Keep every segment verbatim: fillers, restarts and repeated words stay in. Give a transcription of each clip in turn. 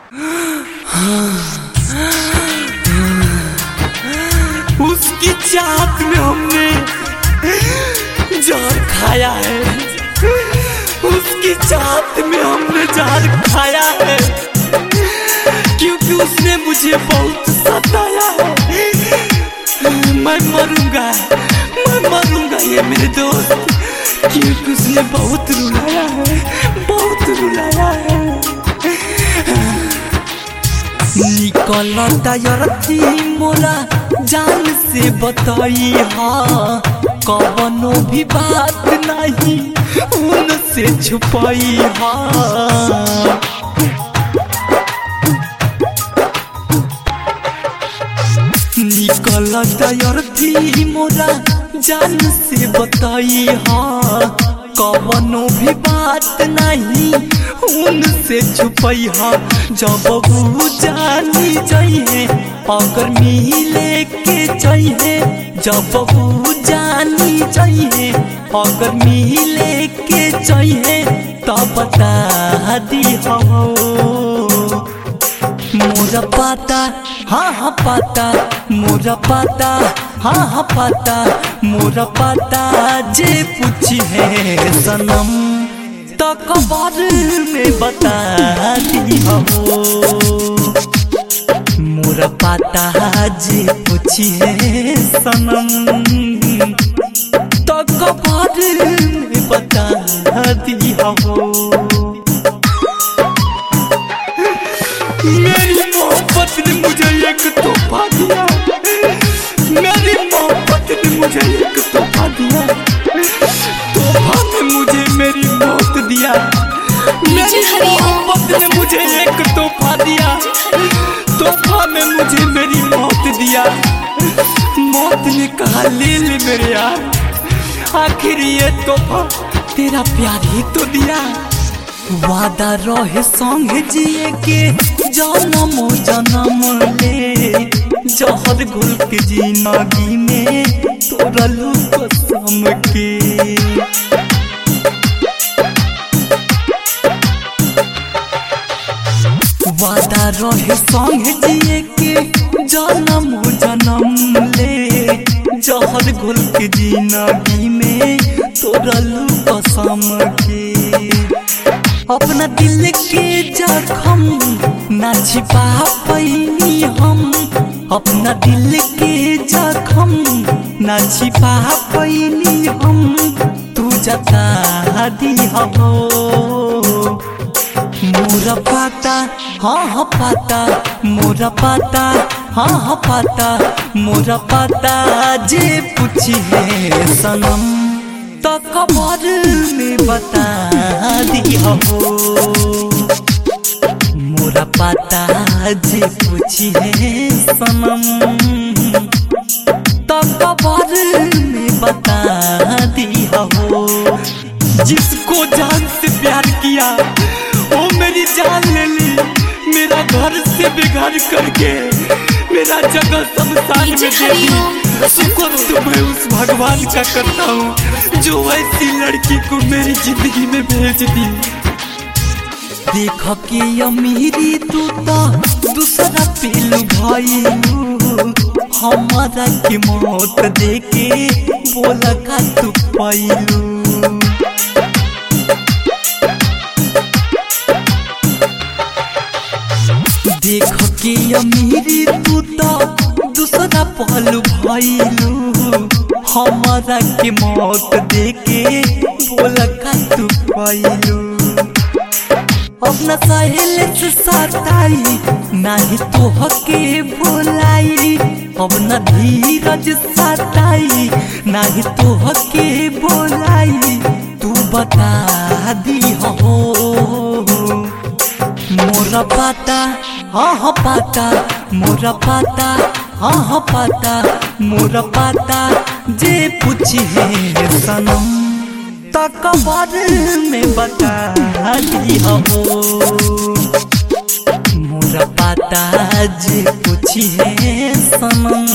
उसकी चाहत में हमने जहर खाया है, उसकी चाहत में हमने जहर खाया है, क्योंकि उसने मुझे बहुत सताया है। मैं मरूंगा, मैं मरूंगा ये मेरे दोस्त, क्योंकि उसने बहुत रुलाया है, बहुत रुलाया है। निकलता यरती मोरा जान से बताई हा, कवनो भी बात नहीं उनसे छुपाई हा। निकलता यरती मोरा जान से बताई हा, कवनो भी बात नहीं उनसे छुपाई हा। जब वो जानी चाहिए अगर मिले के चाहिए, जब वो जानी चाहिए अगर मिले के चाहिए तब बता दी हो मोरा पाता, हाँ हाँ पाता मोरा पाता, हाँ हाँ पाता मोरा पाता। जे पूछी है सनम तो कबर में बता दी हो मोरा पाता। जे पूछी है सनम तो कबर में बता दी हो। मेरी मोहब्बत ने मुझे एक तोहफा दिया, मेरी मोहब्बत ने मुझे एक तोहफा दिया, तोहफा में मुझे मेरी मौत दिया। मेरी मोहब्बत ने मुझे एक तोहफा दिया, तोहफा में मुझे मेरी मौत दिया। मौत ने कहा ले ले मेरे यार, आखिर ये तोहफा तेरा प्यार ही तो दिया। वादा रहे संग जिए के जन्म जन्म ले, जहर घुल के जिंदगी में तोड़लू कसम के। वादा रहे संग जिए के जन्म जन्म ले, जहर घुल के जिंदगी में तोड़लू कसम के। अपना दिल के जख्म ना छिपा पैनी हम, अपना दिल के जख्म ना छिपा पैनी हम, तू जता दी हो मोरा पाता, हाँ हाँ पाता मोरा पाता, हाँ हाँ पाता मोरा पाता। जे पूछी है सनम तो कबर में बता दी हो मोरा पाता। जे पूछी है सनम तो कबर में बता दी हो। जिसको जान से प्यार किया वो मेरी जान ले ली, मेरा घर से बेघर करके मेरा जगह शमशान में दे दी। शुक्र तो मैं उस भगवान का करता हूँ जो ऐसी लड़की को मेरी जिंदगी में भेज दी। देख के अमीरी तू तो दूसरा पीलू भाईलू, हमारा की मौत देके बोला का तू पाइलू। देख के अमीरी तू तो दूसरा पहलू भाईलू, हमारा के मौत देके बोला का तू पाइलू। अपना सहेल से सताई नहीं तो हके बोलाई, अपना धीरज सताई नहीं तो हके बोलाई। तू बता दी हो मोरा पाता, हाँ हाँ पाता मोरा पाता, हाँ हाँ पाता मोरा पाता। जे पूछी है सनम तो कबर में बता दी हो मोरा पाता। जे पूछी है सनम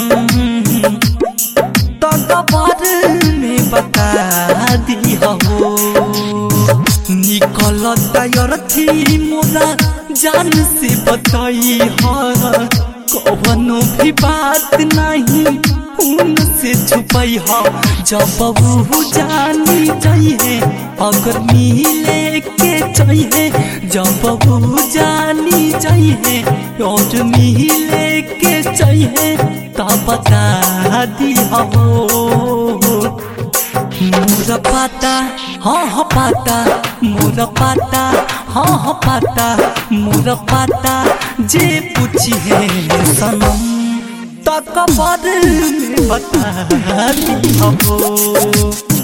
तो कबर में बता दी हो। निकलता यरथी मोरा जान से बताई हा कौनो भी बात नहीं उनसे छुपाई हा। जब वो जानी चाहिए अगर मिले के चाहिए, जब वो जानी चाहिए और मिले के चाहिए तब बता दिया हो। मोरा पाता हाँ हाँ पाता, मोरा पाता हाँ हाँ पाता, मोरा पाता जे पूछी है सनम तक बाद में बता दिया हो।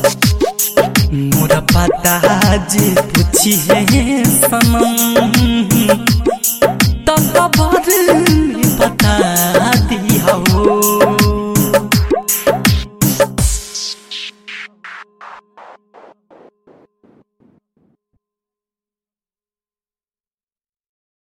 मोरा पाता जे पूछी है सनम